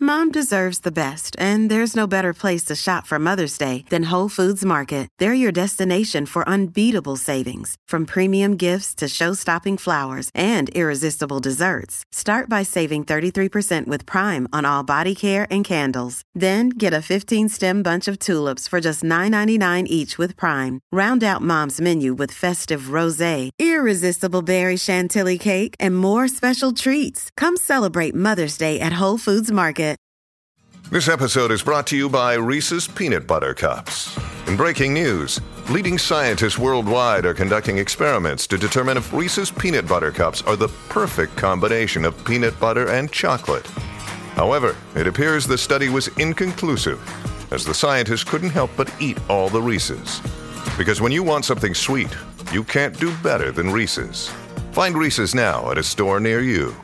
Mom deserves the best, and there's no better place to shop for Mother's Day than Whole Foods Market. They're your destination for unbeatable savings, from premium gifts to show-stopping flowers and irresistible desserts. Start by saving 33% with Prime on all body care and candles. Then get a 15-stem bunch of tulips for just $9.99 each with Prime. Round out Mom's menu with festive rosé, irresistible berry chantilly cake, and more special treats. Come celebrate Mother's Day at Whole Foods Market. This episode is brought to you by Reese's Peanut Butter Cups. In breaking news, leading scientists worldwide are conducting experiments to determine if Reese's Peanut Butter Cups are the perfect combination of peanut butter and chocolate. However, it appears the study was inconclusive, as the scientists couldn't help but eat all the Reese's. Because when you want something sweet, you can't do better than Reese's. Find Reese's now at a store near you.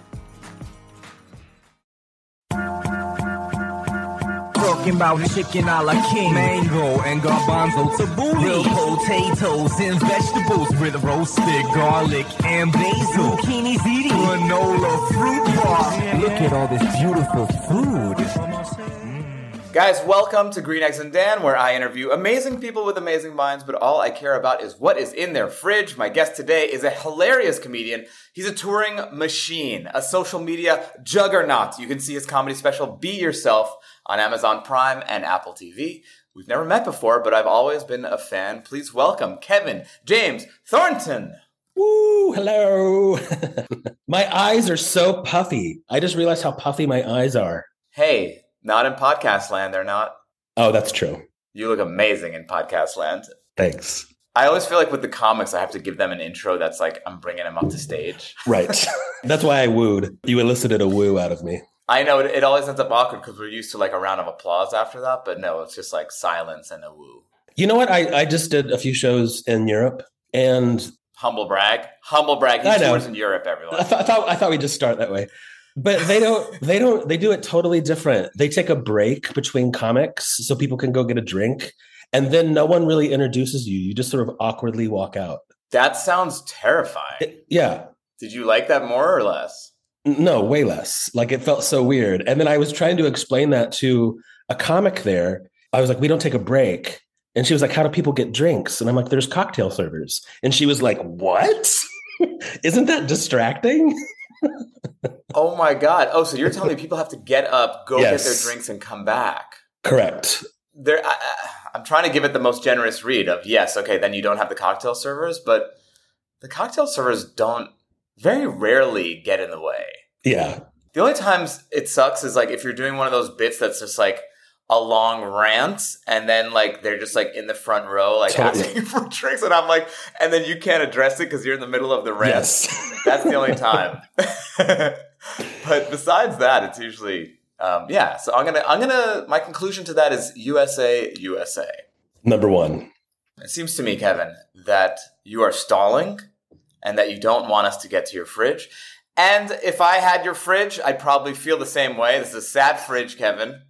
Talking about chicken a la king, mango and garbanzo tabbouleh, grilled potatoes and vegetables with roasted garlic and basil, zucchini ziti, granola fruit bar. Look at all this beautiful food. Guys, welcome to Green Eggs and Dan, where I interview amazing people with amazing minds, but all I care about is what is in their fridge. My guest today is a hilarious comedian. He's a touring machine, a social media juggernaut. You can see his comedy special, Be Yourself, on Amazon Prime and Apple TV. We've never met before, but I've always been a fan. Please welcome Kevin James Thornton. Woo, hello. My eyes are so puffy. I just realized how puffy my eyes are. Hey, not in podcast land, they're not. Oh, that's true. You look amazing in podcast land. Thanks. I always feel like with the comics, I have to give them an intro that's like, I'm bringing them up to stage. Right. That's why I wooed. You elicited a woo out of me. I know it always ends up awkward because we're used to like a round of applause after that, but no, it's just like silence and a woo. You know what? I just did a few shows in Europe and... Humble brag. He tours in Europe, everyone. I thought we'd just start that way. But they do it totally different. They take a break between comics so people can go get a drink. And then no one really introduces you. You just sort of awkwardly walk out. That sounds terrifying. Yeah. Did you like that more or less? No, way less. Like it felt so weird. And then I was trying to explain that to a comic there. I was like, we don't take a break. And she was like, how do people get drinks? And I'm like, there's cocktail servers. And she was like, what? Isn't that distracting? Oh my God. Oh, so you're telling me people have to get up, go Yes. get their drinks and come back. Correct. I'm trying to give it the most generous read of, yes, okay, then you don't have the cocktail servers, but the cocktail servers don't very rarely get in the way. Yeah. The only times it sucks is like if you're doing one of those bits that's just like a long rant and then like they're just like in the front row like Totally. asking for drinks and I'm like, and then you can't address it because you're in the middle of the rant. Yes. That's the only time. But besides that, it's usually yeah. So I'm gonna my conclusion to that is USA. Number one. It seems to me, Kevin, that you are stalling and that you don't want us to get to your fridge. And if I had your fridge, I'd probably feel the same way. This is a sad fridge, Kevin.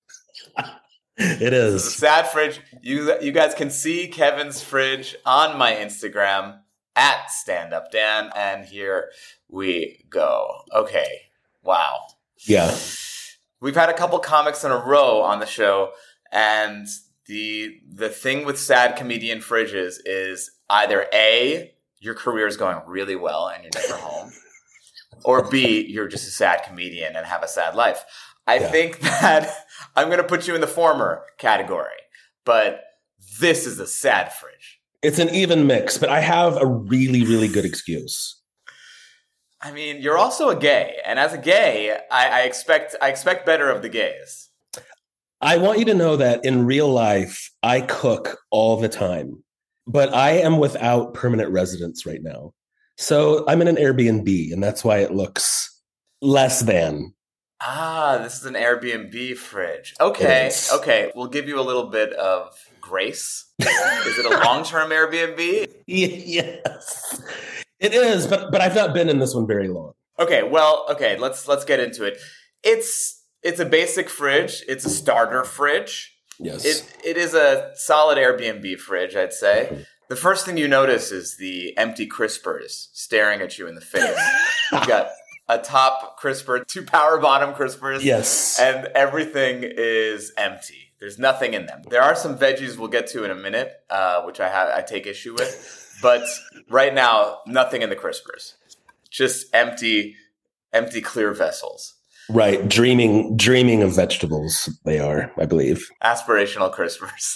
It This is a is. sad fridge. You guys can see Kevin's fridge on my Instagram at StandUpDan. And here we go. Okay. Wow. Yeah. We've had a couple comics in a row on the show, and the thing with sad comedian fridges is either A, your career is going really well and you're never home, or B, you're just a sad comedian and have a sad life. I think that I'm going to put you in the former category, but this is a sad fridge. It's an even mix, but I have a really, really good excuse. I mean, you're also a gay, and as a gay, I expect better of the gays. I want you to know that in real life, I cook all the time, but I am without permanent residence right now. So I'm in an Airbnb, and that's why it looks less than. Ah, this is an Airbnb fridge. Okay, okay. We'll give you a little bit of grace. Is it a long-term Airbnb? Yes, it is, but I've not been in this one very long. Okay, well, okay, let's get into it. It's a basic fridge. It's a starter fridge. Yes. It is a solid Airbnb fridge, I'd say. The first thing you notice is the empty crispers staring at you in the face. You've got a top crisper, 2 power bottom crispers. Yes. And everything is empty. There's nothing in them. There are some veggies we'll get to in a minute, which I take issue with. But right now, nothing in the crispers. Just empty clear vessels. Right. Dreaming of vegetables, they are, I believe. Aspirational crispers.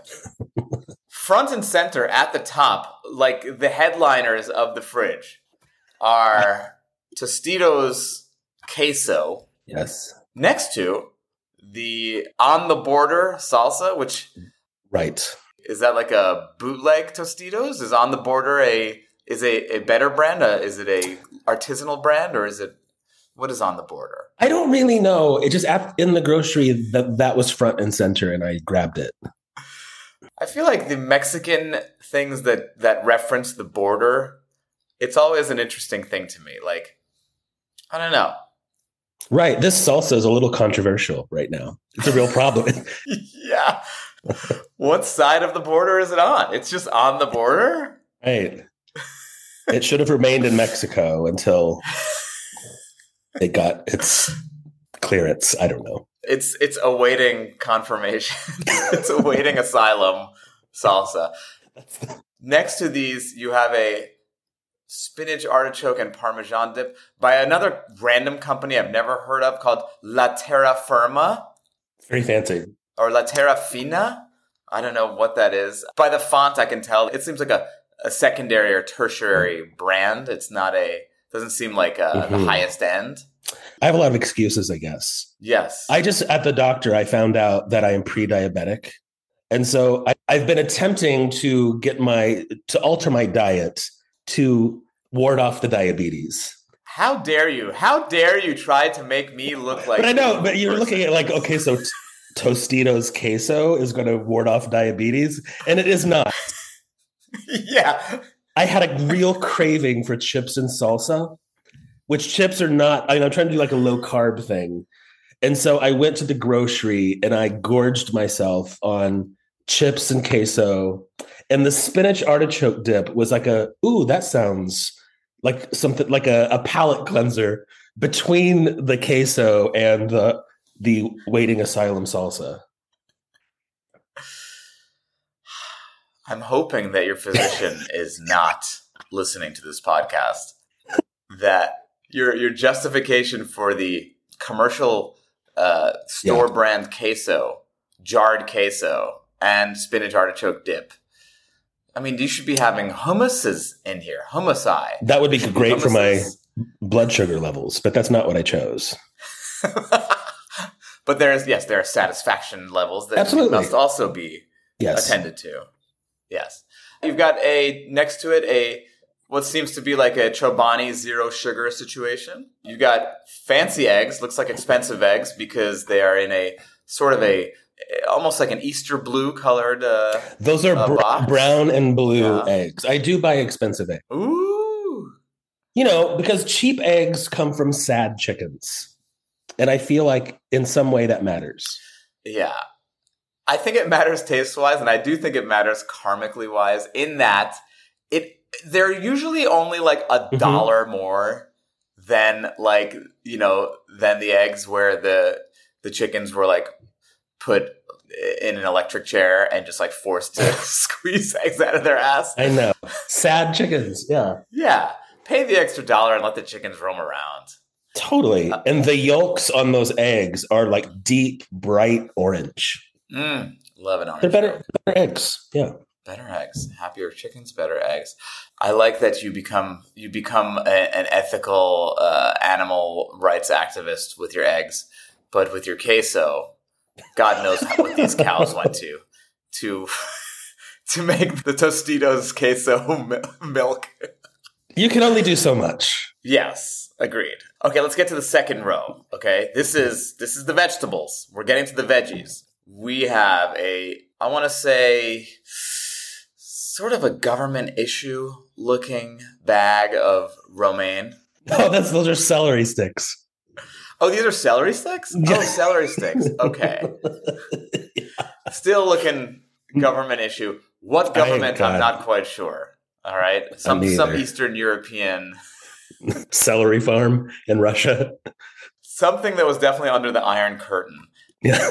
Front and center at the top, like the headliners of the fridge, are Tostitos queso. Yes. Next to the On the Border salsa, which Right. is that like a bootleg Tostitos? Is On the Border a better brand? Is it a artisanal brand, or is it what is On the Border? I don't really know. It just in the grocery that was front and center, and I grabbed it. I feel like the Mexican things that reference the border, it's always an interesting thing to me. Like, I don't know. Right. This salsa is a little controversial right now. It's a real problem. Yeah. What side of the border is it on? It's just on the border? Right. It should have remained in Mexico until it got its clearance. I don't know. It's awaiting confirmation. It's awaiting asylum salsa. Next to these, you have a spinach, artichoke, and Parmesan dip by another random company I've never heard of called La Terra Firma. Very fancy. Or La Terra Fina. I don't know what that is. By the font, I can tell. It seems like a secondary or tertiary brand. It's not doesn't seem like the highest end. I have a lot of excuses, I guess. Yes. At the doctor, I found out that I am pre-diabetic. And so I've been attempting to alter my diet to ward off the diabetes. How dare you? How dare you try to make me look like... But I know, but you're looking at like, okay, so Tostitos queso is going to ward off diabetes, and it is not. Yeah. I had a real craving for chips and salsa, which chips are not... I'm trying to do like a low-carb thing. And so I went to the grocery, and I gorged myself on chips and queso. And the spinach artichoke dip was like that sounds like something like a palate cleanser between the queso and the waiting asylum salsa. I'm hoping that your physician is not listening to this podcast. That your justification for the commercial store brand queso, jarred queso, and spinach artichoke dip. I mean, you should be having hummuses in here. Hummusi. That would be great for my blood sugar levels, but that's not what I chose. But there are satisfaction levels that Absolutely. must also be attended to. Yes. You've got next to it, what seems to be like a Chobani zero sugar situation. You've got fancy eggs, looks like expensive eggs because they are in a sort of almost like an Easter blue colored those are brown and blue eggs. I do buy expensive eggs. Ooh. Because cheap eggs come from sad chickens. And I feel like in some way that matters. Yeah. I think it matters taste-wise, and I do think it matters karmically-wise in that they're usually only like $1 more than than the eggs where the chickens were like put in an electric chair and just like forced to squeeze eggs out of their ass. I know. Sad chickens. Yeah. Yeah. Pay the extra $1 and let the chickens roam around. Totally. And the yolks on those eggs are like deep, bright orange. Love an orange. They're better eggs. Yeah. Better eggs. Happier chickens, better eggs. I like that you become an ethical animal rights activist with your eggs, but with your queso, God knows what these cows went to make the Tostitos queso milk. You can only do so much. Yes, agreed. Okay, let's get to the second row. Okay, this is the vegetables. We're getting to the veggies. We have I want to say, sort of a government issue looking bag of romaine. Oh, those are celery sticks. Oh, these are celery sticks? Oh, celery sticks. Okay. Yeah. Still looking government issue. What government? I'm not quite sure. All right. Some Eastern European celery farm in Russia. Something that was definitely under the Iron Curtain. Yeah.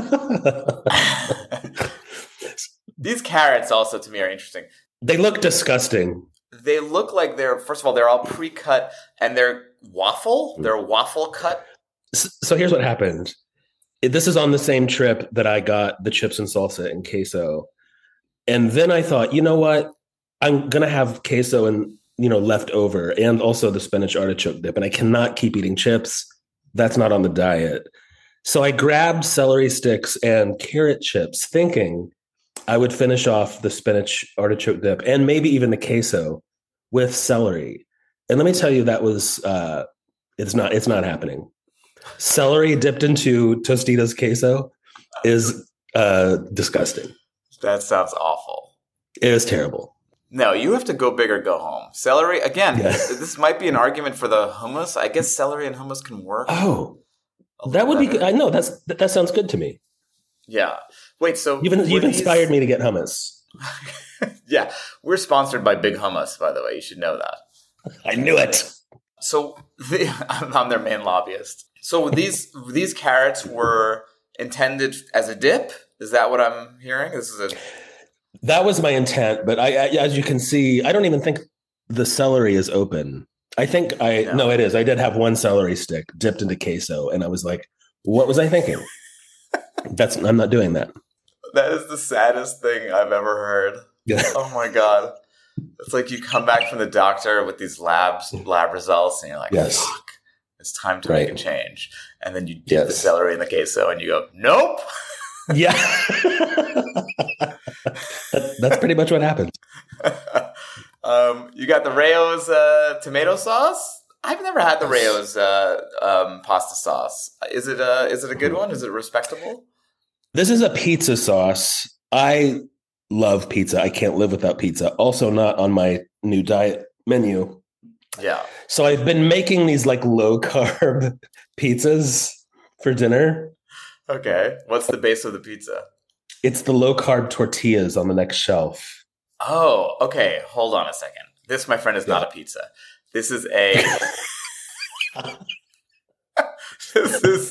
These carrots also to me are interesting. They look disgusting. They look like first of all, they're all pre-cut and they're waffle. They're waffle cut. So here's what happened. This is on the same trip that I got the chips and salsa and queso. And then I thought, you know what? I'm going to have queso and, left over, and also the spinach artichoke dip. And I cannot keep eating chips. That's not on the diet. So I grabbed celery sticks and carrot chips, thinking I would finish off the spinach artichoke dip and maybe even the queso with celery. And let me tell you, that was, it's not happening. Celery dipped into Tostitos queso is disgusting. That sounds awful. It was terrible. No, you have to go big or go home. Celery, again, This might be an argument for the hummus. I guess celery and hummus can work. Oh, that would be good. I know that sounds good to me. Yeah. Wait, so you've inspired me to get hummus. Yeah. We're sponsored by Big Hummus, by the way. You should know that. I knew it. So I'm their main lobbyist. So these carrots were intended as a dip? Is that what I'm hearing? That was my intent, but I as you can see, I don't even think the celery is open. I think no, it is. I did have one celery stick dipped into queso, and I was like, what was I thinking? I'm not doing that. That is the saddest thing I've ever heard. Yeah. Oh my God. It's like you come back from the doctor with these lab results, and you're like, yes. Fuck, it's time to make a change. And then you dip the celery in the queso, and you go, nope. Yeah. That's pretty much what happened. You got the Rayo's tomato sauce. I've never had the Rayo's pasta sauce. Is it a good one? Is it respectable? This is a pizza sauce. I love pizza. I can't live without pizza. Also not on my new diet menu. Yeah. So I've been making these like low carb pizzas for dinner. Okay. What's the base of the pizza? It's the low carb tortillas on the next shelf. Oh, okay. Hold on a second. This, my friend, is not a pizza. This is a. This is.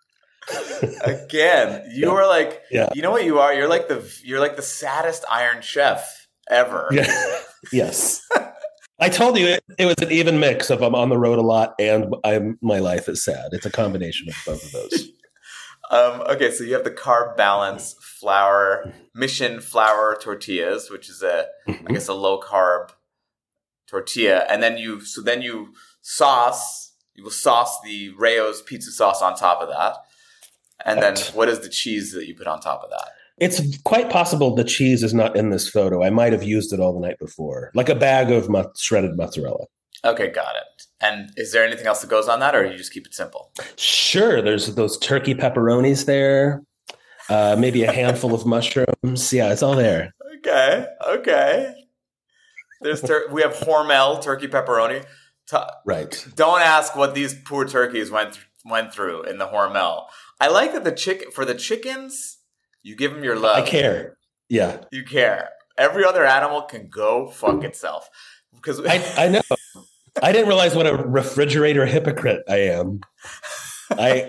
Again, you are like, you know what you are? You're like the saddest Iron Chef ever. Yeah. Yes. I told you it was an even mix of I'm on the road a lot and my life is sad. It's a combination of both of those. Okay, so you have the carb balance mission flour tortillas, which is I guess a low carb tortilla, and then you will sauce the Rayo's pizza sauce on top of that. And then what is the cheese that you put on top of that? It's quite possible the cheese is not in this photo. I might have used it all the night before, like a bag of shredded mozzarella. Okay, got it. And is there anything else that goes on that, or you just keep it simple? Sure. There's those turkey pepperonis there, maybe a handful of mushrooms. Yeah, it's all there. Okay. We have Hormel turkey pepperoni. Right. Don't ask what these poor turkeys went through in the Hormel. I like that for the chickens, you give them your love. I care. Yeah. You care. Every other animal can go fuck itself. Because I know. I didn't realize what a refrigerator hypocrite I am. I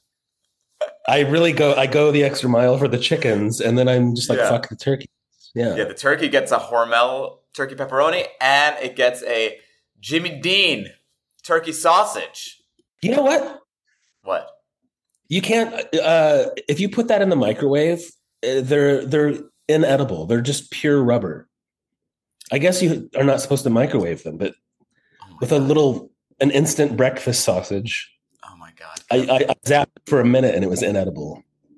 go the extra mile for the chickens, and then I'm just like, fuck the turkey. Yeah. Yeah, the turkey gets a Hormel turkey pepperoni, and it gets a Jimmy Dean turkey sausage. You know what? What? You can't if you put that in the microwave, they're inedible. They're just pure rubber. I guess you are not supposed to microwave them, but with an instant breakfast sausage. Oh my God. I zapped for a minute and it was inedible.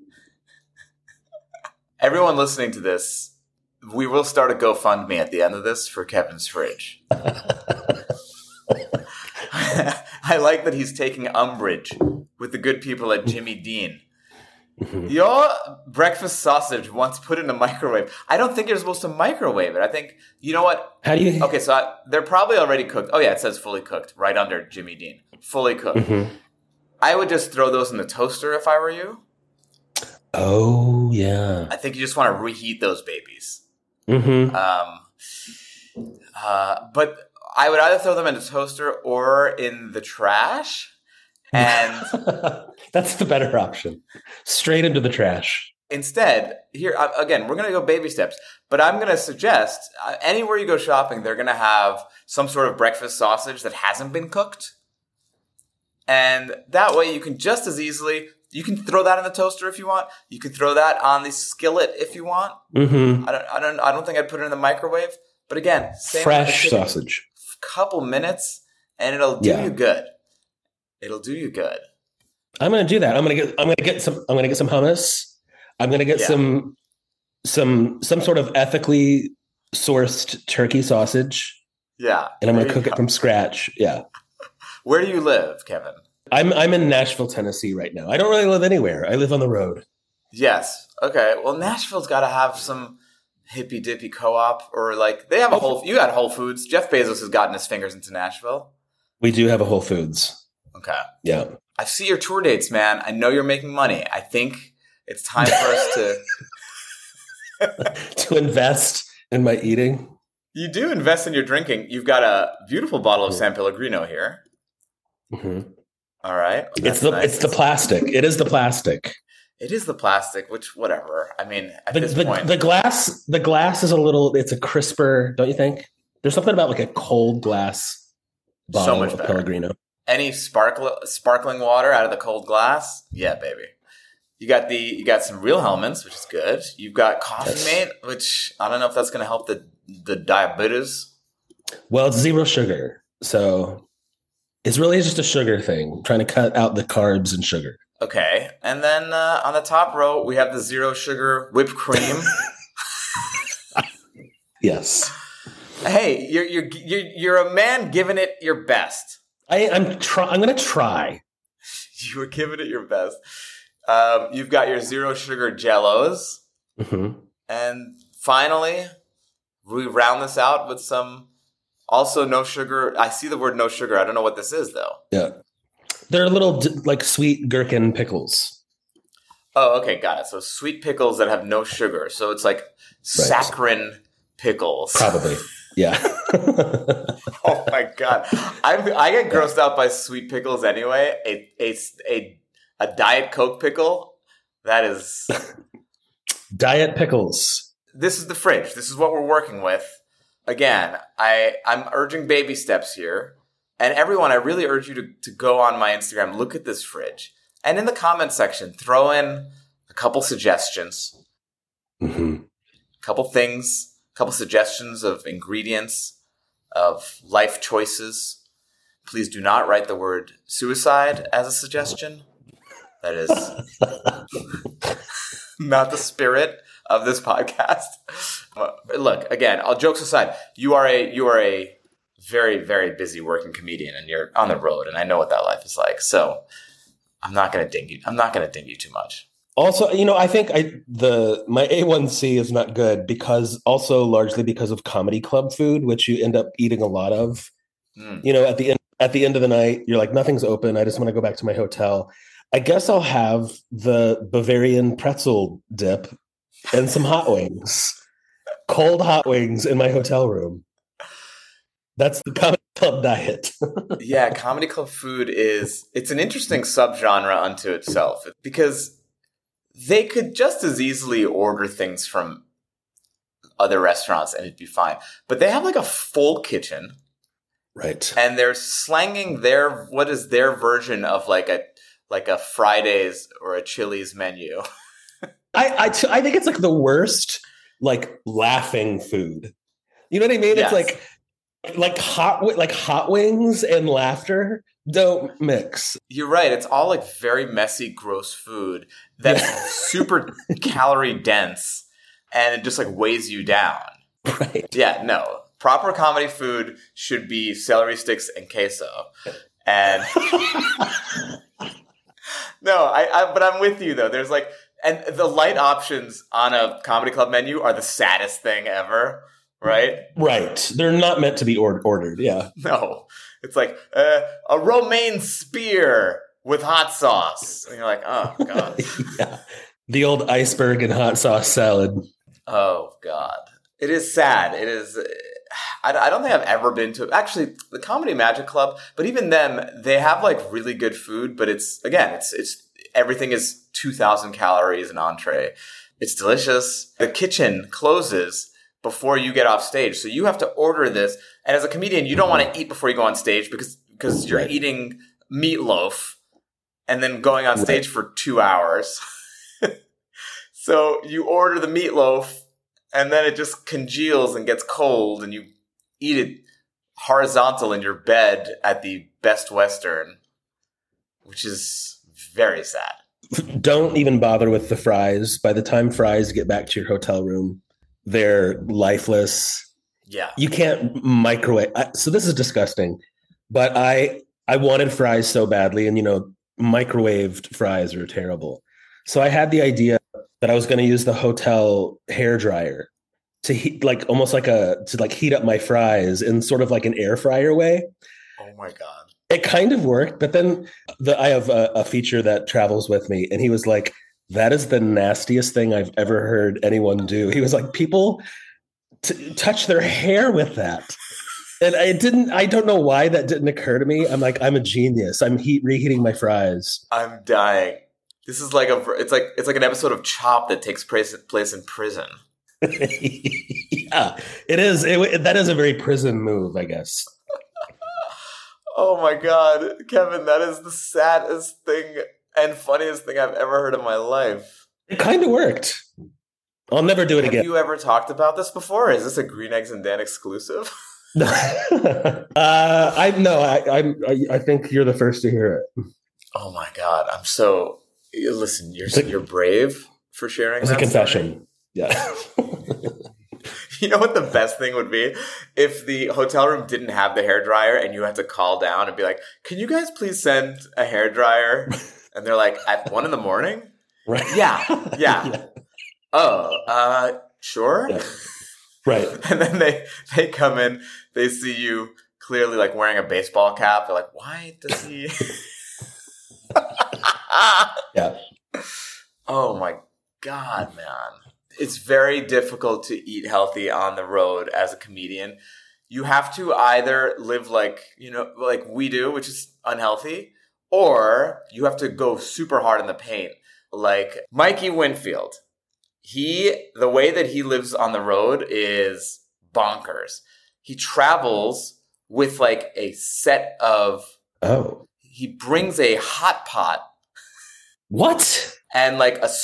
Everyone listening to this, we will start a GoFundMe at the end of this for Kevin's fridge. I like that he's taking umbrage with the good people at Jimmy Dean. Mm-hmm. Your breakfast sausage once put in a microwave. I don't think you're supposed to microwave it. I think, you know what? How do you? Okay, so they're probably already cooked. Oh yeah, it says fully cooked right under Jimmy Dean. Fully cooked. Mm-hmm. I would just throw those in the toaster if I were you. Oh yeah. I think you just want to reheat those babies. Mm-hmm. But I would either throw them in a toaster or in the trash. And that's the better option. Straight into the trash. Instead, here, again, we're going to go baby steps, but I'm going to suggest anywhere you go shopping, they're going to have some sort of breakfast sausage that hasn't been cooked. And that way you can just as easily, you can throw that in the toaster if you want. You can throw that on the skillet if you want. Mm-hmm. I don't think I'd put it in the microwave. But again, fresh sausage. Couple minutes and it'll do you good. It'll do you good. I'm going to do that. I'm going to get some hummus. I'm going to get some sort of ethically sourced turkey sausage. Yeah. And I'm going to cook it from scratch. Yeah. Where do you live, Kevin? I'm in Nashville, Tennessee right now. I don't really live anywhere. I live on the road. Yes. Okay. Well, Nashville's got to have some hippy dippy co-op, or like they have you got Whole Foods. Jeff Bezos has gotten his fingers into Nashville. We do have a Whole Foods. Okay. Yeah. I see your tour dates, man. I know you're making money. I think it's time for us to invest in my eating. You do invest in your drinking. You've got a beautiful bottle of San Pellegrino here. Mm-hmm. All right. It's the plastic. It is the plastic. It is the plastic, which whatever. I mean, at this point, the glass is it's a crisper, don't you think? There's something about like a cold glass bottle of Pellegrino. Any sparkling water out of the cold glass? Yeah, baby. You got some real Hellmann's, which is good. You've got Coffee Mate, which I don't know if that's going to help the diabetes. Well, it's zero sugar, so it's really just a sugar thing. Trying to cut out the carbs and sugar. Okay, and then on the top row we have the zero sugar whipped cream. Yes. Hey, you're a man giving it your best. I'm going to try. You were giving it your best. You've got your zero sugar Jellos. Mm-hmm. And finally, we round this out with some also no sugar. I see the word no sugar. I don't know what this is, though. Yeah. They're little, like, sweet gherkin pickles. Oh, okay. Got it. So sweet pickles that have no sugar. So it's like saccharine pickles. Probably. Yeah. Oh, my God. I get grossed out by sweet pickles anyway. A Diet Coke pickle, that is... Diet pickles. This is the fridge. This is what we're working with. Again, I'm urging baby steps here. And everyone, I really urge you to go on my Instagram, look at this fridge. And in the comment section, throw in a couple suggestions. Mm-hmm. Couple suggestions of ingredients, of life choices. Please do not write the word suicide as a suggestion. That is not the spirit of this podcast. Look, again, all jokes aside, you are a very, very busy working comedian, and you're on the road, and I know what that life is like. So I'm not going to ding you. I'm not going to ding you too much. Also, I think my A1C is not good largely because of comedy club food, which you end up eating a lot of. At the end of the night, you're like, nothing's open. I just want to go back to my hotel. I guess I'll have the Bavarian pretzel dip and some hot wings, cold hot wings in my hotel room. That's the comedy club diet. Yeah, comedy club food it's an interesting subgenre unto itself because they could just as easily order things from other restaurants and it'd be fine. But they have like a full kitchen. Right. And they're slanging their version of like a Fridays or a Chili's menu. I think it's like the worst, like laughing food. You know what I mean? Yes. It's like hot wings and laughter don't mix. You're right. It's all like very messy, gross food that's super calorie dense and it just like weighs you down. Right. Yeah, no. Proper comedy food should be celery sticks and queso. And no, but I'm with you though. There's like, and the light options on a comedy club menu are the saddest thing ever, right? Right. They're not meant to be ordered. Yeah. No, it's like a romaine spear with hot sauce. And you're like, oh God. Yeah. The old iceberg and hot sauce salad. Oh God. It is sad. It is. I don't think I've ever been to actually the Comedy Magic Club, but even them, they have like really good food, but it's everything is 2,000 calories an entree. It's delicious. The kitchen closes before you get off stage, so you have to order this. And as a comedian, you don't want to eat before you go on stage because you're eating meatloaf and then going on stage for 2 hours. So you order the meatloaf, and then it just congeals and gets cold, and you eat it horizontal in your bed at the Best Western, which is very sad. Don't even bother with the fries. By the time fries get back to your hotel room, they're lifeless. Yeah. You can't microwave. So this is disgusting. But I wanted fries so badly, and microwaved fries are terrible. So I had the idea that I was going to use the hotel hair dryer to heat, heat up my fries in sort of like an air fryer way. Oh my God. It kind of worked, but then I have a feature that travels with me, and he was like, that is the nastiest thing I've ever heard anyone do. He was like, people touch their hair with that. And I don't know why that didn't occur to me. I'm like, I'm a genius. I'm reheating my fries. I'm dying. This is like it's like an episode of Chopped that takes place in prison. Yeah, it is. That is a very prison move, I guess. Oh my God, Kevin, that is the saddest thing and funniest thing I've ever heard in my life. It kind of worked. I'll never do it again. Have you ever talked about this before? Is this a Green Eggs and Dan exclusive? I think you're the first to hear it. Oh my God, listen. You're brave for sharing. It's a confession. Story. Yeah. You know what the best thing would be? If the hotel room didn't have the hairdryer and you had to call down and be like, can you guys please send a hairdryer? And they're like, at 1 a.m? Right. Yeah. Yeah. Oh, sure. Yeah. Right. And then they come in, they see you clearly like wearing a baseball cap. They're like, why does he? Yeah. Oh my God, man. It's very difficult to eat healthy on the road as a comedian. You have to either live like we do, which is unhealthy, or you have to go super hard in the paint. Like Mikey Winfield, the way that he lives on the road is bonkers. He travels with like a set of, he brings a hot pot. What? And like a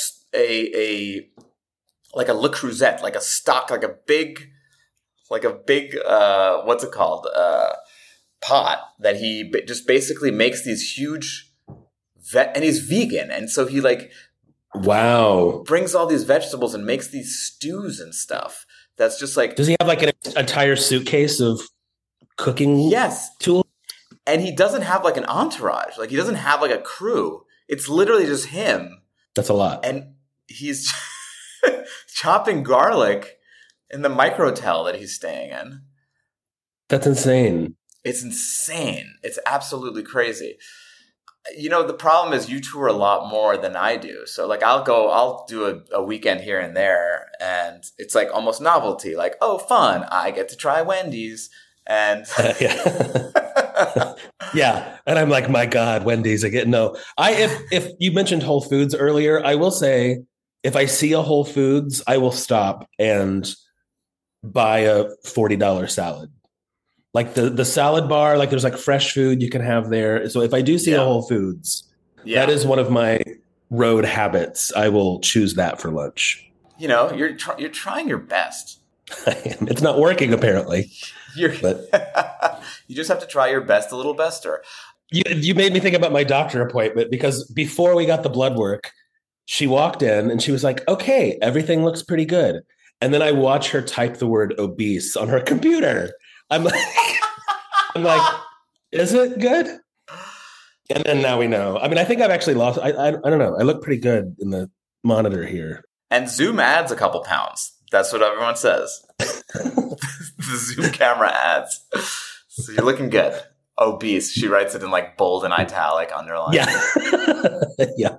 Le Creuset, like a stock, like a big, what's it called? Pot that he just basically makes these huge and he's vegan. And so he brings all these vegetables and makes these stews and stuff. That's just like, does he have like an entire suitcase of cooking tools? And he doesn't have like an entourage. Like he doesn't have like a crew. It's literally just him. That's a lot. And he's chopping garlic in the microtel that he's staying in. That's insane. It's insane. It's absolutely crazy. The problem is you tour a lot more than I do. So like I'll do a weekend here and there, and it's like almost novelty. Like, oh, fun. I get to try Wendy's. And yeah. And I'm like, my God, Wendy's again. No, if you mentioned Whole Foods earlier, I will say if I see a Whole Foods, I will stop and buy a $40 salad. Like the salad bar, like there's like fresh food you can have there. So if I do see a Whole Foods, that is one of my road habits. I will choose that for lunch. You're trying your best. It's not working apparently. But you just have to try your best a little bester. You made me think about my doctor appointment because before we got the blood work, she walked in and she was like, okay, everything looks pretty good. And then I watch her type the word obese on her computer. I'm like, is it good? And then now we know. I mean, I think I've actually lost. I don't know. I look pretty good in the monitor here. And Zoom adds a couple pounds. That's what everyone says. The Zoom camera adds. So you're looking good. Obese. She writes it in like bold and italic underline. Yeah. Yeah.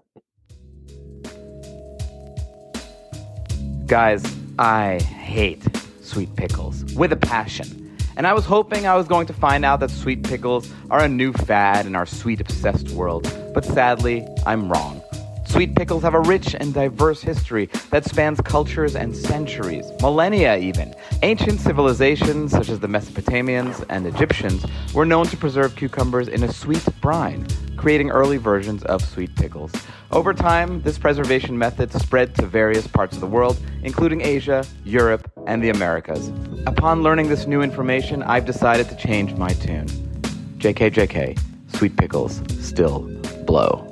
Guys, I hate sweet pickles with a passion. and I was hoping I was going to find out that sweet pickles are a new fad in our sweet-obsessed world. But sadly, I'm wrong. Sweet pickles have a rich and diverse history that spans cultures and centuries, millennia even. Ancient civilizations, such as the Mesopotamians and Egyptians, were known to preserve cucumbers in a sweet brine, creating early versions of sweet pickles. Over time, this preservation method spread to various parts of the world, including Asia, Europe, and the Americas. Upon learning this new information, I've decided to change my tune. JK, sweet pickles still blow.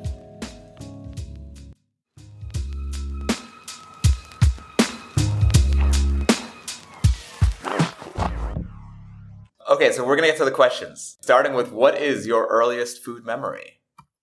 Okay, so we're going to get to the questions. Starting with, what is your earliest food memory?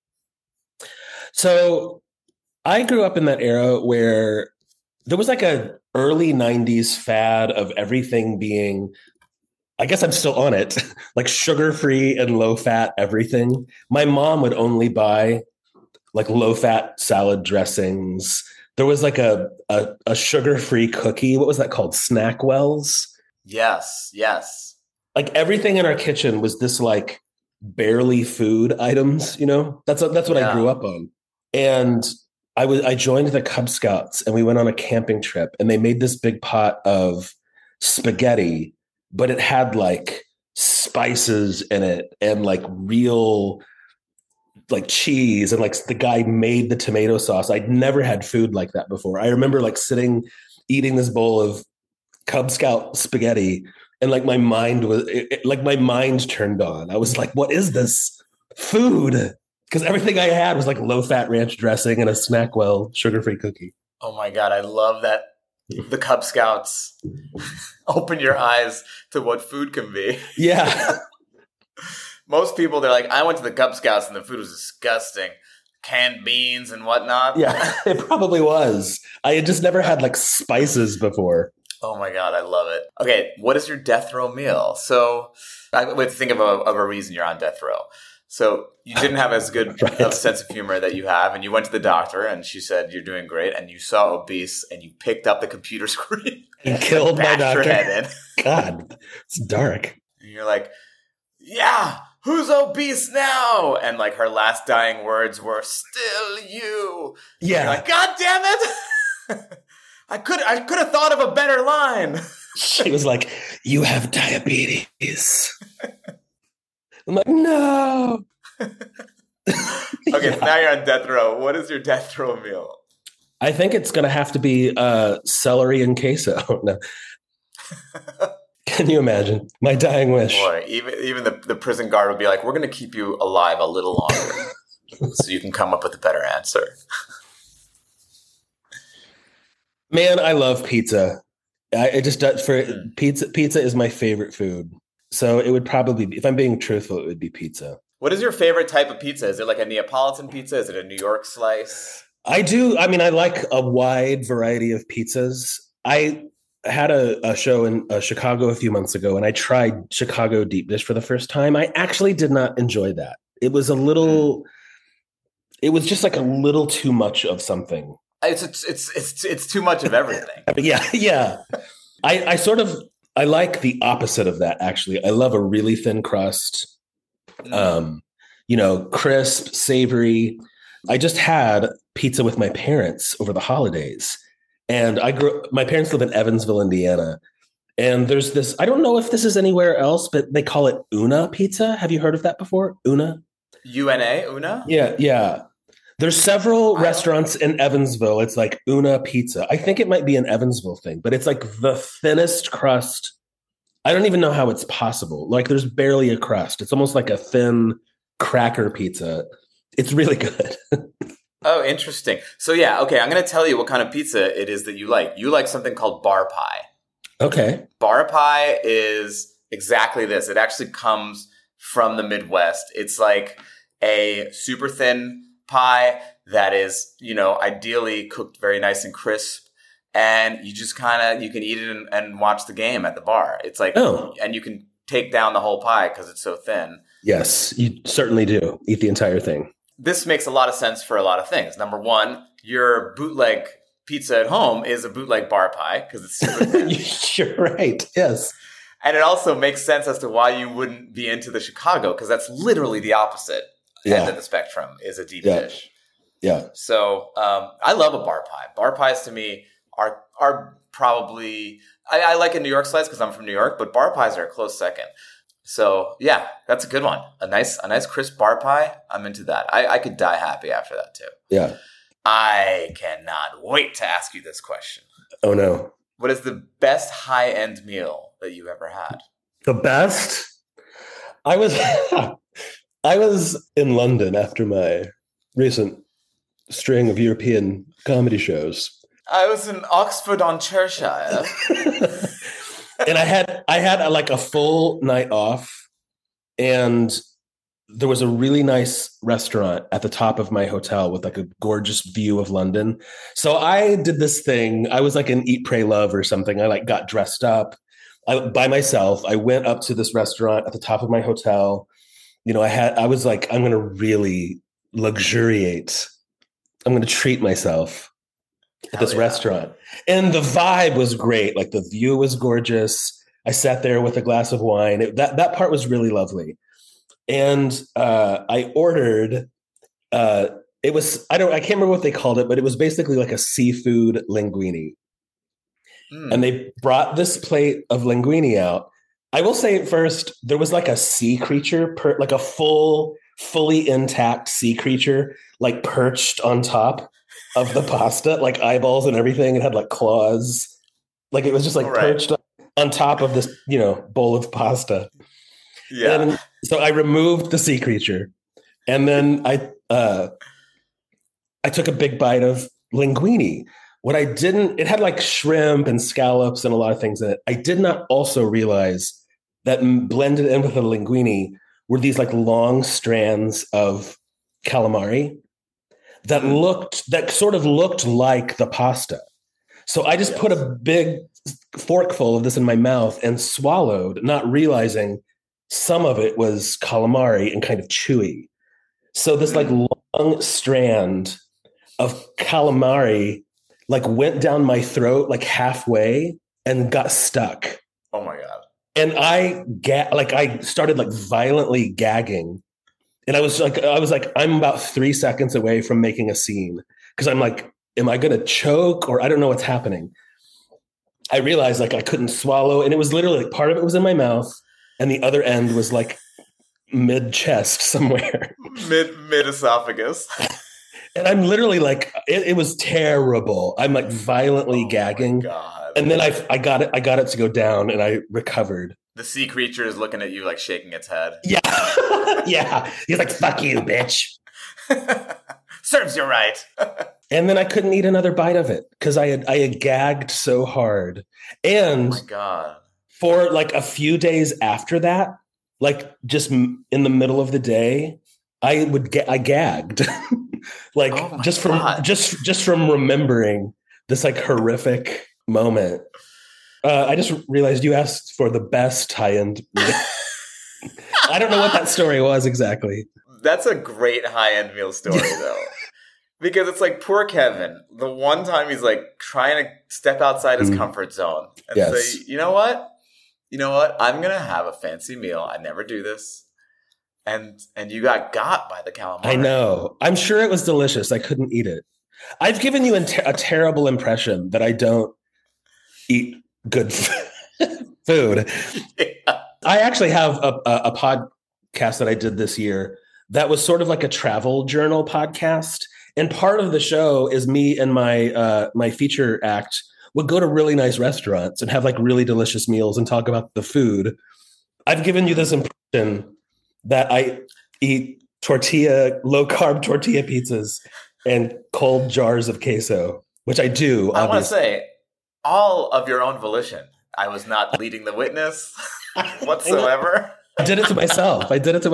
So I grew up in that era where there was like a early 90s fad of everything being, I guess I'm still on it, like sugar-free and low-fat everything. My mom would only buy like low-fat salad dressings. There was like a sugar-free cookie. What was that called? Snackwells? Yes. Like everything in our kitchen was this like barely food items, you know? That's what I grew up on. And I joined the Cub Scouts and we went on a camping trip and they made this big pot of spaghetti, but it had like spices in it and like real like cheese, and like the guy made the tomato sauce. I'd never had food like that before. I remember like sitting eating this bowl of Cub Scout spaghetti, and like my mind turned on. I was like, what is this food? Because everything I had was like low-fat ranch dressing and a Snackwell sugar-free cookie. Oh my God, I love that the Cub Scouts open your eyes to what food can be. Yeah. Most people, they're like, I went to the Cub Scouts and the food was disgusting. Canned beans and whatnot. Yeah, it probably was. I had just never had like spices before. Oh my God, I love it. Okay, what is your death row meal? So I have to think of a reason you're on death row. So you didn't have as good of a sense of humor that you have, and you went to the doctor, and she said, you're doing great, and you saw obese, and you picked up the computer screen and killed my doctor. Your head in. God, it's dark. And you're like, yeah, who's obese now? And like her last dying words were, still you. Yeah. And you're like, God damn it. I could have thought of a better line. She was like, you have diabetes. I'm like, no. Okay, so now you're on death row. What is your death row meal? I think it's going to have to be celery and queso. No. Can you imagine? My dying wish. Boy, even the prison guard would be like, we're going to keep you alive a little longer so you can come up with a better answer. Man, I love pizza. Pizza is my favorite food. So it would probably be, if I'm being truthful, it would be pizza. What is your favorite type of pizza? Is it like a Neapolitan pizza? Is it a New York slice? I like a wide variety of pizzas. I had a show in Chicago a few months ago, and I tried Chicago deep dish for the first time. I actually did not enjoy that. It was just like a little too much of something. It's too much of everything. Yeah. I like the opposite of that, actually. I love a really thin crust, crisp, savory. I just had pizza with my parents over the holidays. And my parents live in Evansville, Indiana. And there's this, I don't know if this is anywhere else, but they call it Una pizza. Have you heard of that before? Una? Una? Yeah. There's several restaurants in Evansville. It's like Una Pizza. I think it might be an Evansville thing, but it's like the thinnest crust. I don't even know how it's possible. Like there's barely a crust. It's almost like a thin cracker pizza. It's really good. Oh, interesting. So yeah, okay, I'm going to tell you what kind of pizza it is that you like. You like something called bar pie. Okay. Bar pie is exactly this. It actually comes from the Midwest. It's like a super thin pie that is, ideally cooked very nice and crisp, and you just you can eat it and watch the game at the bar. It's like, and you can take down the whole pie because it's so thin. Yes, you certainly do. Eat the entire thing. This makes a lot of sense for a lot of things. Number one, your bootleg pizza at home is a bootleg bar pie because it's super thin. You're right. Yes. And it also makes sense as to why you wouldn't be into the Chicago, because that's literally the opposite end of the spectrum is a deep dish. Yeah. So I love a bar pie. Bar pies to me are probably I like a New York slice because I'm from New York, but bar pies are a close second. So yeah, that's a good one. A nice crisp bar pie. I'm into that. I could die happy after that too. Yeah. I cannot wait to ask you this question. Oh no. What is the best high-end meal that you've ever had? The best? I was in London after my recent string of European comedy shows. I was in Oxford-on-Cheshire. And I had like a full night off, and there was a really nice restaurant at the top of my hotel with like a gorgeous view of London. So I did this thing. I was like in Eat, Pray, Love or something. I like got dressed up by myself. I went up to this restaurant at the top of my hotel. You know, I was like, I'm going to really luxuriate. I'm going to treat myself at this restaurant. And the vibe was great. Like the view was gorgeous. I sat there with a glass of wine. That part was really lovely. And I ordered, it was, I can't remember what they called it, but it was basically like a seafood linguine. And they brought this plate of linguine out. I will say first, there was like a sea creature, like a fully intact sea creature, like perched on top of the pasta, like eyeballs and everything. It had like claws. Like it was just like perched on top of this, bowl of pasta. Yeah. And so I removed the sea creature, and then I took a big bite of linguine. It had like shrimp and scallops and a lot of things in it. I did not also realize that blended in with the linguine were these like long strands of calamari that sort of looked like the pasta. So I just put a big forkful of this in my mouth and swallowed, not realizing some of it was calamari and kind of chewy. So this like long strand of calamari like went down my throat like halfway and got stuck. Oh my God. And I started like violently gagging. And I was like, I'm about 3 seconds away from making a scene. Cause I'm like, am I going to choke, or I don't know what's happening. I realized like I couldn't swallow. And it was literally like part of it was in my mouth, and the other end was like mid chest somewhere. Mid esophagus. And I'm literally like, it was terrible. I'm like violently gagging. God. And then I got it to go down, and I recovered. The sea creature is looking at you like shaking its head. Yeah. Yeah. He's like, fuck you, bitch. Serves you right. And then I couldn't eat another bite of it because I had gagged so hard. And oh my God. For like a few days after that, like just in the middle of the day, I gagged. Like just from remembering this like horrific moment. I just realized you asked for the best high-end. I don't know what that story was exactly. That's a great high-end meal story though. Because it's like poor Kevin, the one time he's like trying to step outside his comfort zone and say, you know what? I'm going to have a fancy meal. I never do this. And you got by the calamari. I know. I'm sure it was delicious. I couldn't eat it. I've given you a terrible impression that I don't eat good food. Yeah. I actually have a podcast that I did this year that was sort of like a travel journal podcast. And part of the show is me and my feature act would go to really nice restaurants and have like really delicious meals and talk about the food. I've given you this impression that I eat low carb tortilla pizzas and cold jars of queso, which I do. I want to say, all of your own volition. I was not leading the witness whatsoever. I did it to myself.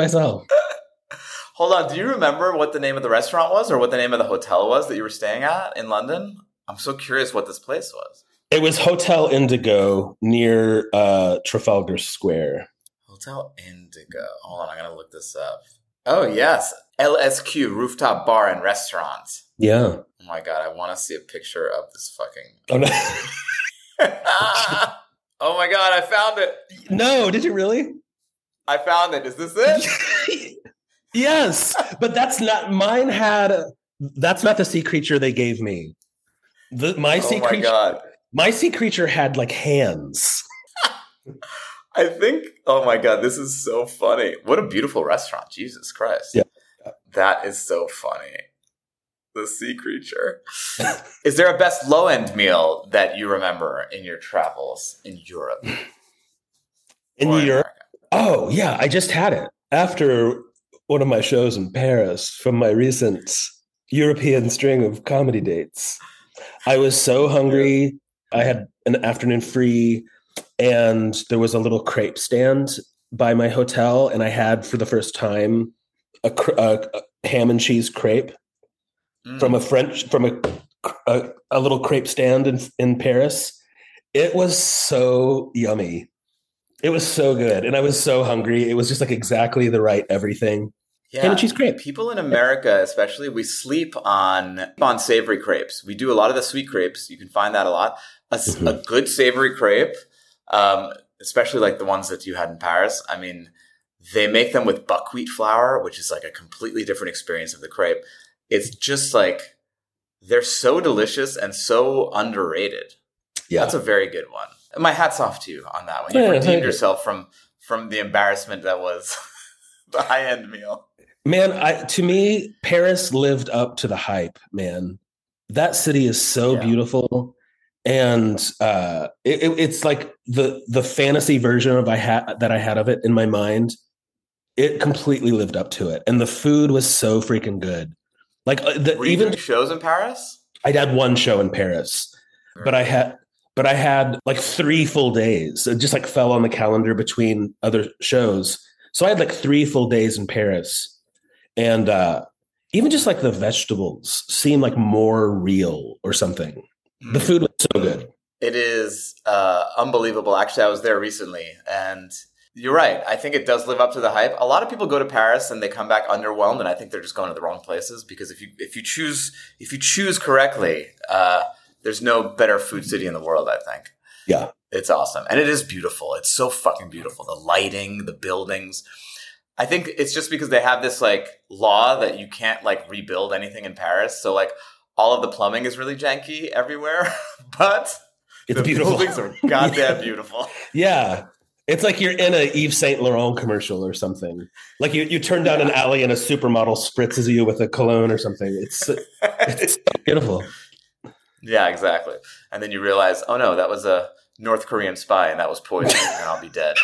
Hold on. Do you remember what the name of the restaurant was, or what the name of the hotel was that you were staying at in London? I'm so curious what this place was. It was Hotel Indigo near Trafalgar Square. Hotel Indigo. Hold on, I'm going to look this up. Oh, yes. LSQ, Rooftop Bar and Restaurant. Yeah. Oh, my God. I want to see a picture of this fucking... Oh, no. Oh my God, I found it. No, did you really? I found it. Is this it? Yes, but that's not mine. That's not the sea creature they gave me. My sea creature. God. My sea creature had like hands. I think. Oh my God, this is so funny. What a beautiful restaurant. Jesus Christ. Yeah. That is so funny. The sea creature. Is there a best low end meal that you remember in your travels in Europe? In Europe? Oh, yeah. I just had it after one of my shows in Paris from my recent European string of comedy dates. I was so hungry. I had an afternoon free, and there was a little crepe stand by my hotel, and I had for the first time a ham and cheese crepe from a little crepe stand in Paris. It was so yummy. It was so good. And I was so hungry. It was just like exactly the right everything. Yeah. Ham and cheese crepe. People in America, especially, we sleep on savory crepes. We do a lot of the sweet crepes. You can find that a lot. A good savory crepe, especially like the ones that you had in Paris. I mean, they make them with buckwheat flour, which is like a completely different experience of the crepe. It's just like, they're so delicious and so underrated. Yeah. That's a very good one. My hat's off to you on that one. You redeemed yourself from the embarrassment that was the high-end meal. Man, to me, Paris lived up to the hype, man. That city is so beautiful. And it's like the fantasy version that I had of it in my mind. It completely lived up to it. And the food was so freaking good. Like were you doing shows in Paris? I had one show in Paris, but I had like 3 full days. It just like fell on the calendar between other shows. So I had like 3 full days in Paris, and even just like the vegetables seemed like more real or something. The food was so good. It is unbelievable. Actually, I was there recently, and you're right. I think it does live up to the hype. A lot of people go to Paris and they come back underwhelmed, and I think they're just going to the wrong places, because if you choose correctly, there's no better food city in the world, I think. Yeah. It's awesome. And it is beautiful. It's so fucking beautiful. The lighting, the buildings. I think it's just because they have this like law that you can't like rebuild anything in Paris. So like all of the plumbing is really janky everywhere, but it's the beautiful. buildings are goddamn beautiful. Yeah. It's like you're in a Yves Saint Laurent commercial or something. Like you turn down an alley and a supermodel spritzes you with a cologne or something. It's beautiful. Yeah, exactly. And then you realize, oh no, that was a North Korean spy and that was poison and I'll be dead.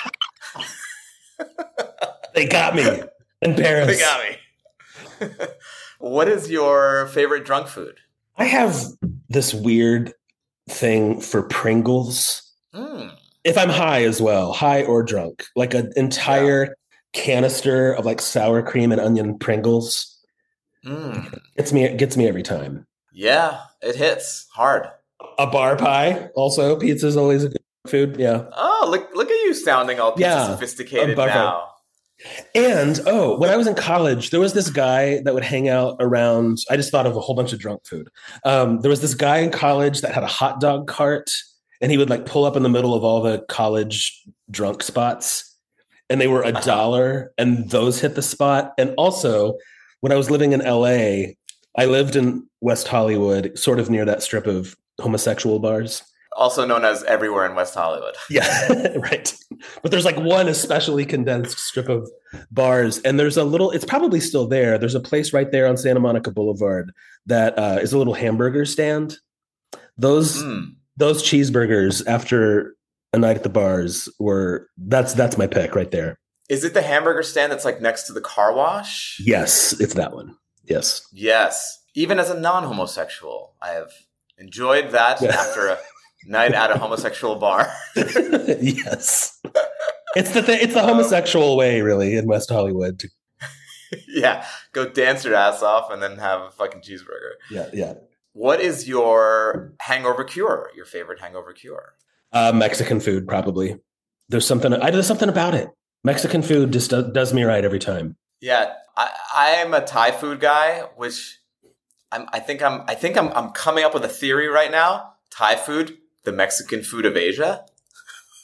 They got me in Paris. They got me. What is your favorite drunk food? I have this weird thing for Pringles. If I'm high as well, high or drunk, like an entire canister of like sour cream and onion Pringles. Gets me every time. Yeah, it hits hard. A bar pie, also. Pizza's always a good food. Yeah. Oh, look at you sounding all pizza sophisticated now. And when I was in college, there was this guy that would hang out around. I just thought of a whole bunch of drunk food. There was this guy in college that had a hot dog cart, and he would like pull up in the middle of all the college drunk spots, and they were $1, and those hit the spot. And also, when I was living in LA, I lived in West Hollywood, sort of near that strip of homosexual bars. Also known as everywhere in West Hollywood. Yeah, right. But there's like one especially condensed strip of bars. And there's it's probably still there. There's a place right there on Santa Monica Boulevard that is a little hamburger stand. Those cheeseburgers after a night at the bars that's my pick right there. Is it the hamburger stand that's like next to the car wash? Yes, it's that one. Yes. Yes. Even as a non-homosexual, I have enjoyed that after a night at a homosexual bar. Yes. It's the homosexual way, really, in West Hollywood. Yeah. Go dance your ass off and then have a fucking cheeseburger. Yeah. What is your hangover cure? Your favorite hangover cure? Mexican food, probably. There's something about it. Mexican food just does me right every time. Yeah, I am a Thai food guy, which I think I'm coming up with a theory right now. Thai food, the Mexican food of Asia.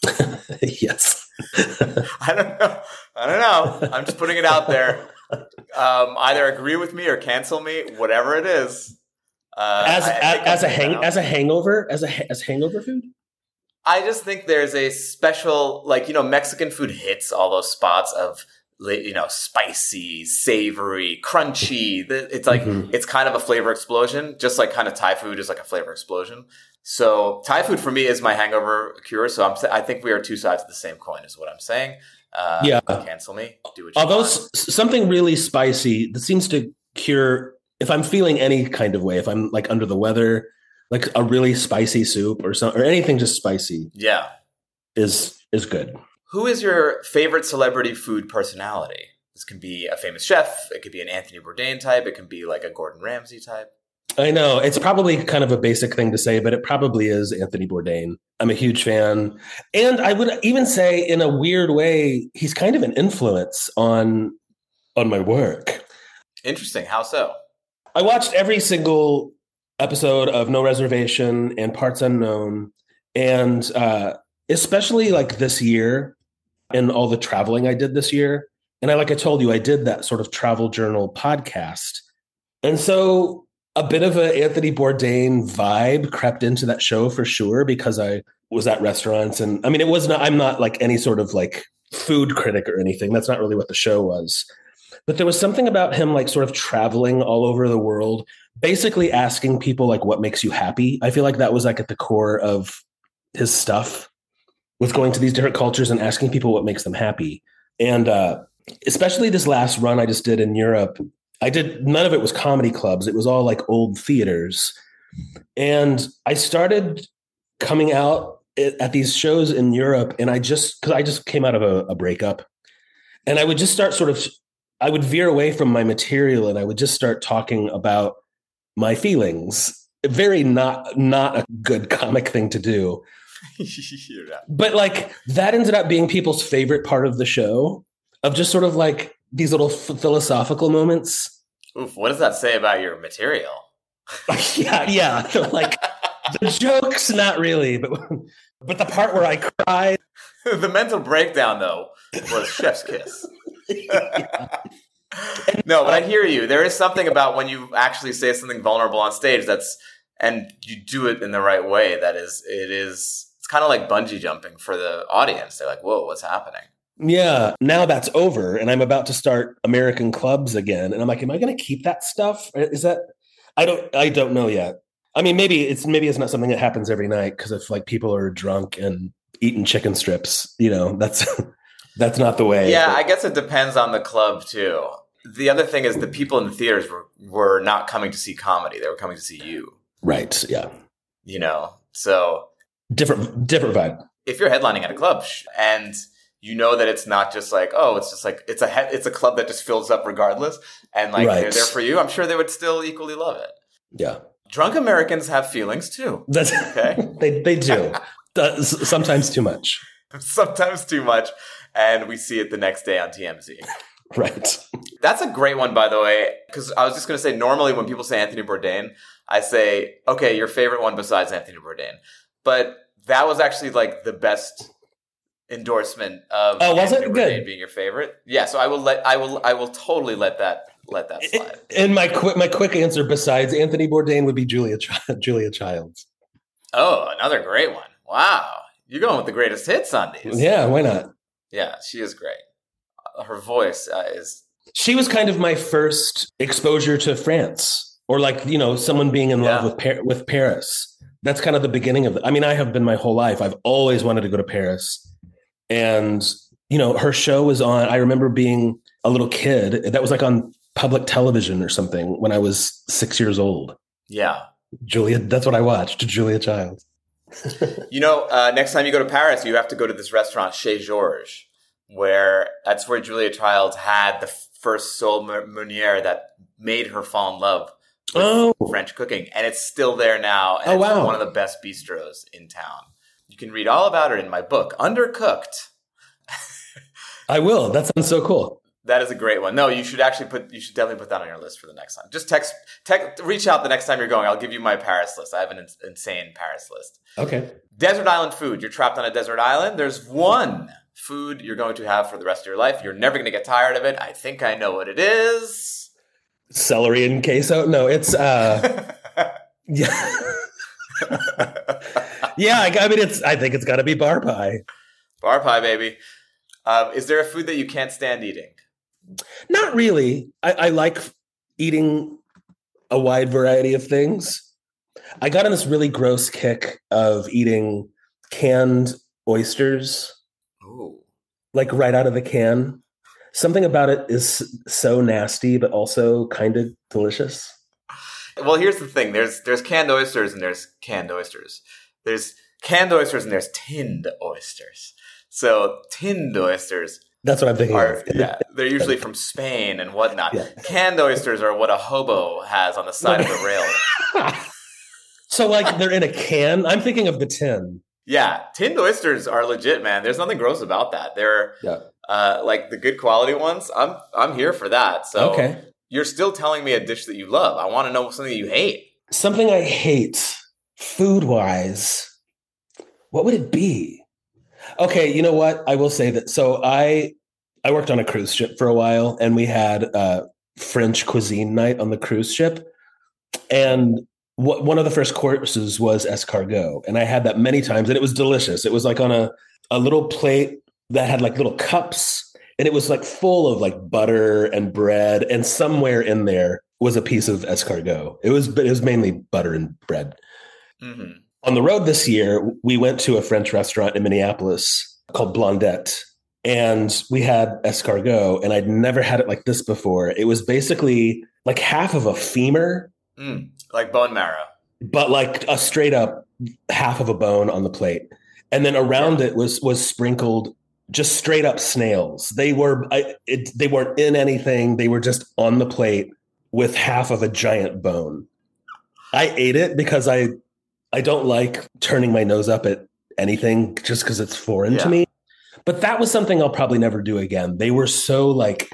Yes. I don't know. I'm just putting it out there. Either agree with me or cancel me, whatever it is. As hangover food. I just think there's a special, Mexican food hits all those spots of, spicy, savory, crunchy. It's like, It's kind of a flavor explosion, just like kind of Thai food is like a flavor explosion. So Thai food for me is my hangover cure. So I think we are two sides of the same coin is what I'm saying. Cancel me. Do what you Although want. Something really spicy that seems to cure, if I'm feeling any kind of way, if I'm like under the weather, like a really spicy soup or anything just spicy. Yeah. Is good. Who is your favorite celebrity food personality? This can be a famous chef. It could be an Anthony Bourdain type. It can be like a Gordon Ramsay type. I know it's probably kind of a basic thing to say, but it probably is Anthony Bourdain. I'm a huge fan. And I would even say in a weird way, he's kind of an influence on my work. Interesting. How so? I watched every single episode of No Reservation and Parts Unknown. And especially like this year and all the traveling I did this year. And I told you, I did that sort of travel journal podcast. And so a bit of an Anthony Bourdain vibe crept into that show for sure, because I was at restaurants. And I mean, I'm not like any sort of like food critic or anything. That's not really what the show was. But there was something about him like sort of traveling all over the world, basically asking people like, what makes you happy? I feel like that was like at the core of his stuff, with going to these different cultures and asking people what makes them happy. And especially this last run I just did in Europe, none of it was comedy clubs. It was all like old theaters. And I started coming out at these shows in Europe, and because I just came out of a breakup, and I would just start I would veer away from my material, and I would just start talking about my feelings. Very not a good comic thing to do. But like that ended up being people's favorite part of the show, of just sort of like these little philosophical moments. Oof, what does that say about your material? Yeah. Like the jokes, not really, but the part where I cried. The mental breakdown, though, was chef's kiss. No, but I hear you. There is something about when you actually say something vulnerable on stage and you do it in the right way. It's kind of like bungee jumping for the audience. They're like, whoa, what's happening? Yeah. Now that's over, and I'm about to start American clubs again. And I'm like, am I going to keep that stuff? Is that, I don't know yet. I mean, maybe it's not something that happens every night, because if like people are drunk and eating chicken strips, that's not the way. Yeah. I guess it depends on the club too. The other thing is the people in the theaters were not coming to see comedy. They were coming to see you. Right. Yeah. So different vibe. If you're headlining at a club and you know that it's not just like, oh, it's just like it's a club that just fills up regardless, and like They're there for you, I'm sure they would still equally love it. Yeah. Drunk Americans have feelings too. That's okay. They do. Sometimes too much. Sometimes too much, and we see it the next day on TMZ. Right. That's a great one, by the way, because I was just going to say, normally when people say Anthony Bourdain, I say, okay, your favorite one besides Anthony Bourdain. But that was actually like the best endorsement of Anthony Bourdain being your favorite. Yeah, so I will totally let that slide. And my quick answer besides Anthony Bourdain would be Julia Childs. Oh, another great one. Wow. You're going with the greatest hits on these. Yeah, why not? Yeah, she is great. Her voice is... She was kind of my first exposure to France, or like, someone being in love with Paris. That's kind of the beginning of it. I mean, I have been my whole life. I've always wanted to go to Paris. And, her show was on, I remember being a little kid. That was like on public television or something when I was 6 years old. Yeah. Julia, that's what I watched, Julia Childs. Next time you go to Paris, you have to go to this restaurant, Chez Georges, that's where Julia Childs had the first Sole Meunier that made her fall in love with French cooking. And it's still there now. And it's one of the best bistros in town. You can read all about it in my book, Undercooked. I will. That sounds so cool. That is a great one. No, you should definitely put that on your list for the next time. Just reach out the next time you're going. I'll give you my Paris list. I have an insane Paris list. Okay. Desert island food. You're trapped on a desert island. There's one food you're going to have for the rest of your life. You're never going to get tired of it. I think I know what it is. Celery and queso? No, it's yeah. Yeah, I mean I think it's got to be bar pie. Bar pie, baby. Is there a food that you can't stand eating? Not really. I like eating a wide variety of things. I got on this really gross kick of eating canned oysters. Ooh. Like right out of the can. Something about it is so nasty, but also kind of delicious. Well, here's the thing. There's canned oysters and there's canned oysters. There's canned oysters and there's tinned oysters. So tinned oysters... That's what I'm thinking of. Yeah, they're usually from Spain and whatnot. Yeah. Canned oysters are what a hobo has on the side of the rail. So, like, they're in a can? I'm thinking of the tin. Yeah, tinned oysters are legit, man. There's nothing gross about that. They're like the good quality ones. I'm here for that. So okay. You're still telling me a dish that you love. I want to know something you hate. Something I hate, food-wise. What would it be? Okay, you know what? I will say that. So I worked on a cruise ship for a while, and we had French cuisine night on the cruise ship. And one of the first courses was escargot. And I had that many times, and it was delicious. It was like on a little plate that had like little cups, and it was like full of like butter and bread. And somewhere in there was a piece of escargot. It was mainly butter and bread. Mm-hmm. On the road this year, we went to a French restaurant in Minneapolis called Blondette, and we had escargot, and I'd never had it like this before. It was basically like half of a femur. Like bone marrow. But like a straight up half of a bone on the plate. And then around it was sprinkled just straight up snails. They weren't in anything. They were just on the plate with half of a giant bone. I ate it because I don't like turning my nose up at anything just because it's foreign to me. But that was something I'll probably never do again. They were so like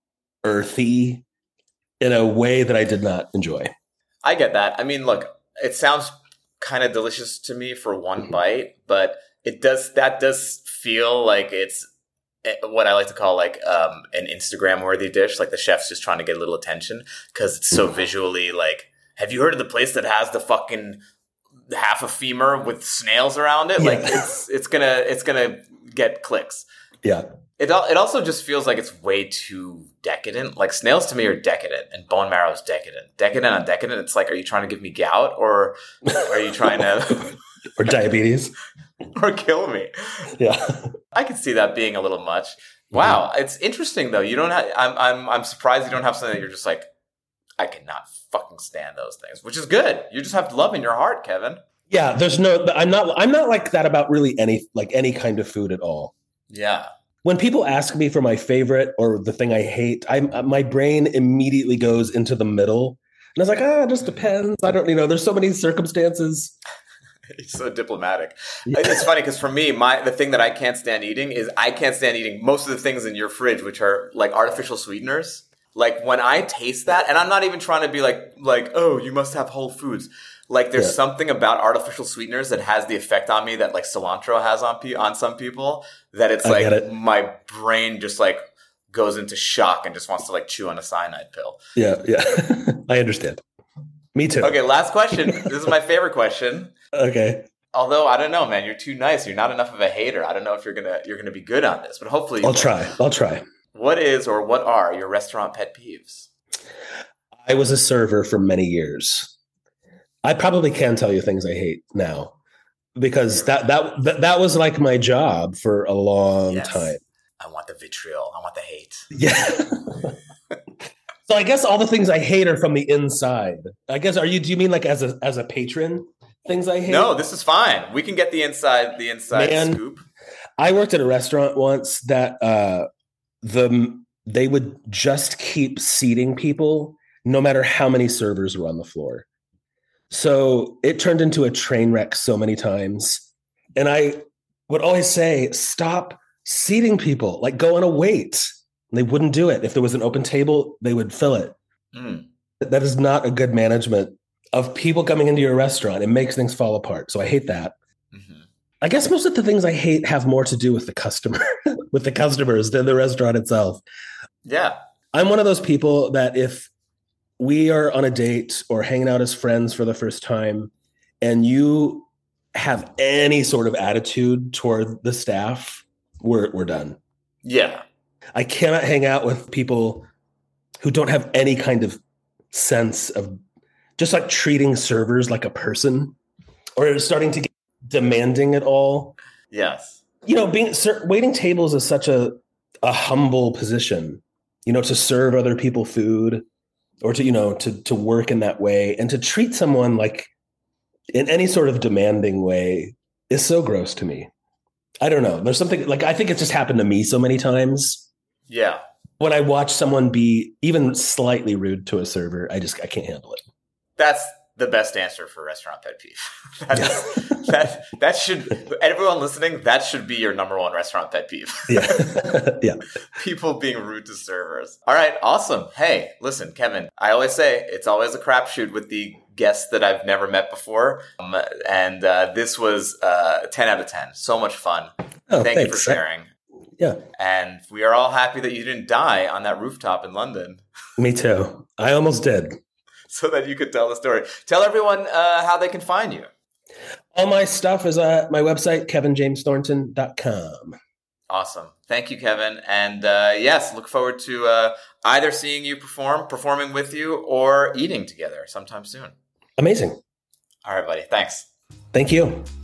earthy in a way that I did not enjoy. I get that. I mean, look, it sounds kind of delicious to me for one bite, but that does feel like it's what I like to call like an Instagram worthy dish. Like the chef's just trying to get a little attention because it's so visually like, have you heard of the place that has the fucking half a femur with snails around it? Yeah. Like it's gonna get clicks. Yeah. It also just feels like it's way too decadent. Like snails to me are decadent and bone marrow is decadent. Decadent on decadent. It's like, are you trying to give me gout or are you trying to or diabetes or kill me? Yeah, I could see that being a little much. Wow, it's interesting though. You don't have. I'm surprised you don't have something that you're just like, I cannot fucking stand those things, which is good. You just have love in your heart, Kevin. Yeah, I'm not like that about really any kind of food at all. Yeah. When people ask me for my favorite or the thing I hate, my brain immediately goes into the middle. And I was like, it just depends. I don't, there's so many circumstances. It's so diplomatic. Yeah. It's funny because for me, the thing that I can't stand eating is I can't stand eating most of the things in your fridge, which are like artificial sweeteners. Like when I taste that, and I'm not even trying to be like, oh, you must have Whole Foods. Like there's something about artificial sweeteners that has the effect on me that like cilantro has on some people, that it's like my brain just like goes into shock and just wants to like chew on a cyanide pill. Yeah. I understand. Me too. Okay, last question. This is my favorite question. Okay. Although I don't know, man, you're too nice. You're not enough of a hater. I don't know if you're gonna be good on this, but hopefully I'll try. What is or what are your restaurant pet peeves? I was a server for many years. I probably can tell you things I hate now because that was like my job for a long time. I want the vitriol. I want the hate. Yeah. So I guess all the things I hate are from the inside. I guess do you mean like as a patron things I hate? No, this is fine. We can get the inside scoop. I worked at a restaurant once that they would just keep seating people no matter how many servers were on the floor. So it turned into a train wreck so many times. And I would always say, stop seating people, like go on a wait. They wouldn't do it. If there was an open table, they would fill it. That is not a good management of people coming into your restaurant. It makes things fall apart. So I hate that. I guess most of the things I hate have more to do with the customer, with the customers than the restaurant itself. Yeah. I'm one of those people that if we are on a date or hanging out as friends for the first time and you have any sort of attitude toward the staff, we're done. Yeah. I cannot hang out with people who don't have any kind of sense of just like treating servers like a person or starting to get demanding at all. Yes. You know, waiting tables is such a humble position, you know, to serve other people food or to, you know, to work in that way and to treat someone like in any sort of demanding way is so gross to me. I don't know. There's something like, I think it just happened to me so many times. Yeah. When I watch someone be even slightly rude to a server, I can't handle it. That's the best answer for restaurant pet peeve. That should, everyone listening, that should be your number one restaurant pet peeve. Yeah. People being rude to servers. All right, awesome. Hey, listen, Kevin, I always say it's always a crapshoot with the guests that I've never met before. And this was 10 out of 10. So much fun. Thank you for sharing. Yeah. And we are all happy that you didn't die on that rooftop in London. Me too. I almost did. So that you could tell the story. Tell everyone how they can find you. All my stuff is at my website, kevinjamesthornton.com. Awesome. Thank you, Kevin. And yes, look forward to either seeing you performing with you, or eating together sometime soon. Amazing. All right, buddy. Thanks. Thank you.